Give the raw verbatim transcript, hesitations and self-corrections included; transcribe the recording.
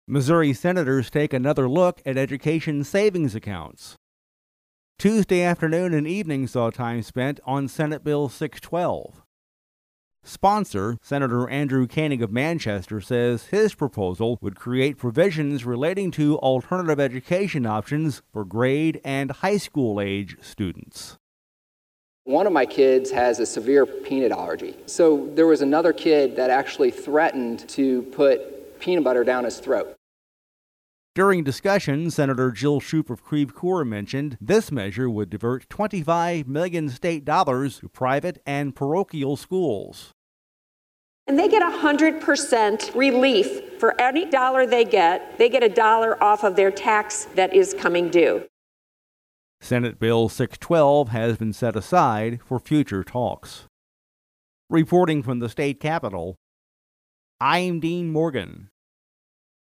Missouri senators take another look at education savings accounts. Tuesday afternoon and evening saw time spent on Senate Bill six twelve. Sponsor, Senator Andrew Koenig of Manchester, says his proposal would create provisions relating to alternative education options for grade and high school age students. One of my kids has a severe peanut allergy. So there was another kid that actually threatened to put peanut butter down his throat. During discussion, Senator Jill Shoup of Creve Coeur mentioned this measure would divert twenty-five million dollars state dollars to private and parochial schools. And they get one hundred percent relief for any dollar they get. They get a dollar off of their tax that is coming due. Senate Bill six twelve has been set aside for future talks. Reporting from the state capitol, I'm Dean Morgan.